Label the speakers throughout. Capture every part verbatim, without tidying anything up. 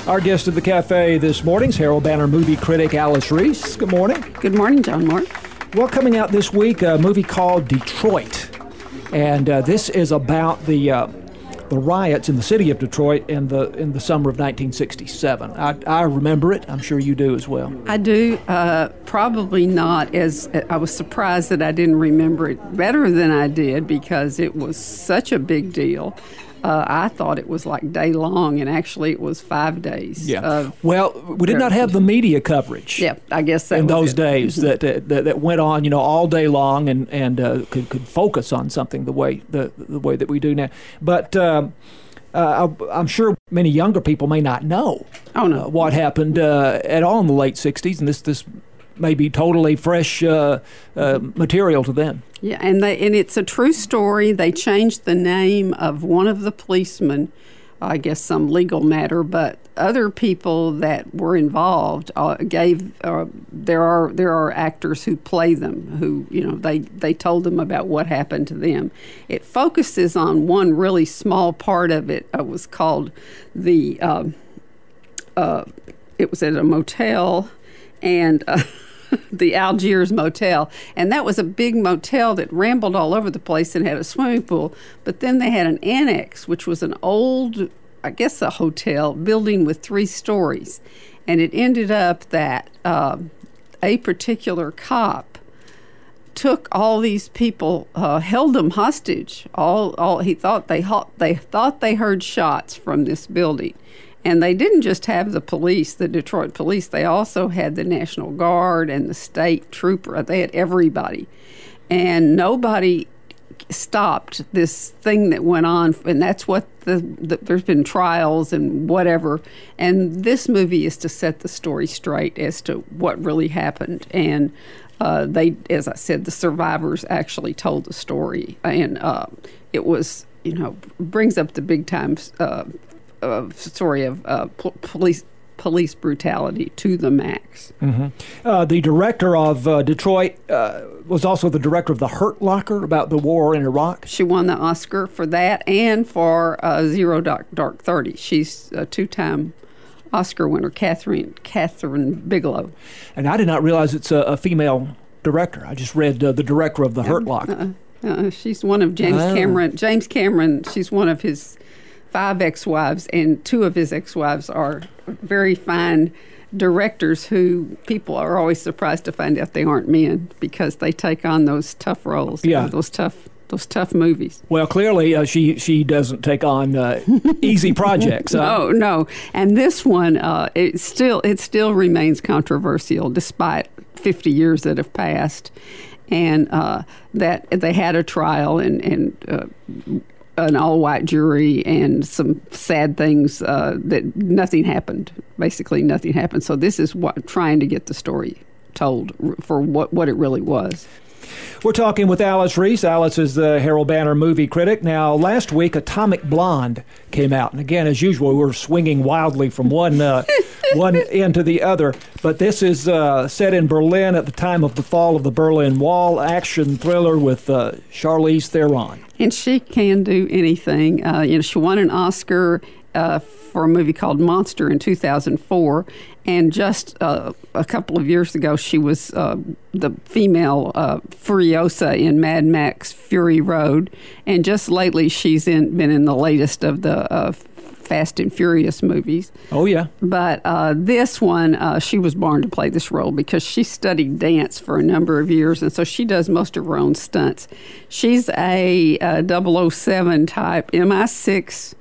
Speaker 1: Our guest at the cafe this morning is Herald Banner movie critic Alice Reese. Good morning.
Speaker 2: Good morning, John Moore.
Speaker 1: Well, coming out this week, a movie called Detroit. And uh, this is about the uh, the riots in the city of Detroit in the in the summer of nineteen sixty-seven. I, I remember it. I'm sure you do as well.
Speaker 2: I do. Uh, probably not as I was surprised that I didn't remember it better than I did because it was such a big deal. Uh, I thought it was like day long, and actually it was five days.
Speaker 1: Yeah.
Speaker 2: Of,
Speaker 1: well, we did not have the media coverage.
Speaker 2: Yeah, I guess that
Speaker 1: in
Speaker 2: was
Speaker 1: those
Speaker 2: it.
Speaker 1: days that, that that went on, you know, all day long, and and uh, could could focus on something the way the the way that we do now. But um, uh, I'm sure many younger people may not know.
Speaker 2: Oh no.
Speaker 1: uh, what happened uh, at all in the late sixties, and this this may be totally fresh uh, uh, material to them.
Speaker 2: Yeah, and they and it's a true story. They changed the name of one of the policemen, I guess some legal matter, but other people that were involved uh, gave. Uh, there are there are actors who play them, who you know they they told them about what happened to them. It focuses on one really small part of it. It was called the. Uh, uh, it was at a motel, and. Uh, the Algiers Motel, and that was a big motel that rambled all over the place and had a swimming pool. But then they had an annex, which was an old, I guess, a hotel building with three stories, and it ended up that uh, a particular cop took all these people, uh, held them hostage. All, all he thought they they thought they heard shots from this building. And they didn't just have the police, the Detroit police. They also had the National Guard and the state trooper. They had everybody. And nobody stopped this thing that went on. And that's what the, the there's been trials and whatever. And this movie is to set the story straight as to what really happened. And uh, they, as I said, the survivors actually told the story. And uh, it was, you know, brings up the big time uh Uh, story of uh, po- police police brutality to the max.
Speaker 1: Mm-hmm. Uh, the director of uh, Detroit uh, was also the director of The Hurt Locker, about the war in Iraq.
Speaker 2: She won the Oscar for that and for uh, Zero Dark, Dark Thirty. She's a two-time Oscar winner, Catherine Catherine Bigelow.
Speaker 1: And I did not realize it's a, a female director. I just read uh, the director of The Hurt Locker.
Speaker 2: Uh, uh, she's one of James
Speaker 1: oh.
Speaker 2: Cameron. James Cameron. She's one of his five ex-wives, and two of his ex-wives are very fine directors who people are always surprised to find out they aren't men because they take on those tough roles,
Speaker 1: yeah.
Speaker 2: those tough those tough movies.
Speaker 1: Well, clearly uh, she she doesn't take on uh, easy projects. Uh.
Speaker 2: No, no. And this one, uh, it still it still remains controversial despite fifty years that have passed, and uh, that they had a trial and and. Uh, an all-white jury and some sad things uh, that nothing happened. Basically, nothing happened. So this is what trying to get the story told for what, what it really was.
Speaker 1: We're talking with Alice Reese. Alice is the Herald Banner movie critic. Now, last week, Atomic Blonde came out. And again, as usual, we're swinging wildly from one uh, one end to the other. But this is uh, set in Berlin at the time of the fall of the Berlin Wall, action thriller with uh, Charlize Theron.
Speaker 2: And she can do anything. Uh, you know, she won an Oscar uh, for a movie called Monster in two thousand four. And just uh, a couple of years ago, she was uh, the female uh, Furiosa in Mad Max Fury Road. And just lately, she's in, been in the latest of the uh, Fast and Furious movies.
Speaker 1: Oh, yeah.
Speaker 2: But uh, this one, uh, she was born to play this role because she studied dance for a number of years, and so she does most of her own stunts. She's a, a double oh seven type M I six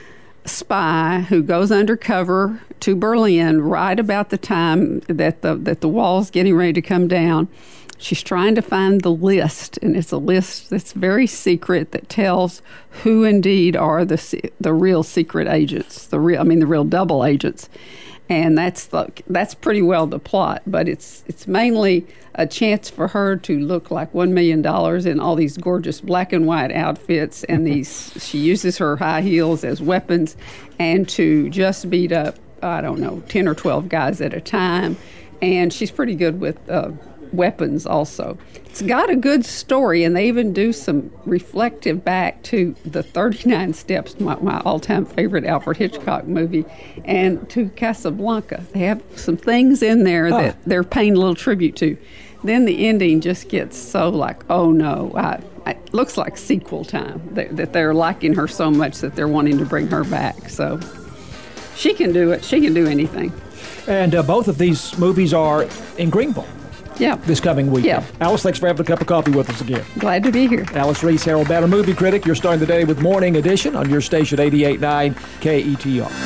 Speaker 2: spy who goes undercover to Berlin right about the time that the that the wall's getting ready to come down. She's trying to find the list, and it's a list that's very secret that tells who indeed are the the real secret agents, the real I mean the real double agents. And that's the that's pretty well the plot, but it's it's mainly a chance for her to look like one million dollars in all these gorgeous black and white outfits, and these she uses her high heels as weapons, and to just beat up I don't know ten or twelve guys at a time, and she's pretty good with uh, weapons also. It's got a good story, and they even do some reflective back to the thirty-nine Steps, my, my all-time favorite Alfred Hitchcock movie, and to Casablanca. They have some things in there
Speaker 1: Oh.
Speaker 2: that they're paying a little tribute to. Then the ending just gets so like, oh no, I, I, it looks like sequel time, that, that they're liking her so much that they're wanting to bring her back. So she can do it. She can do anything.
Speaker 1: And uh, both of these movies are in Greenville
Speaker 2: Yeah.
Speaker 1: this coming weekend.
Speaker 2: Yeah.
Speaker 1: Alice, thanks for having a cup of coffee with us again.
Speaker 2: Glad to be here.
Speaker 1: Alice Reese, Harold Banner movie critic. You're starting the day with Morning Edition on your station eighty-eight point nine K E T R.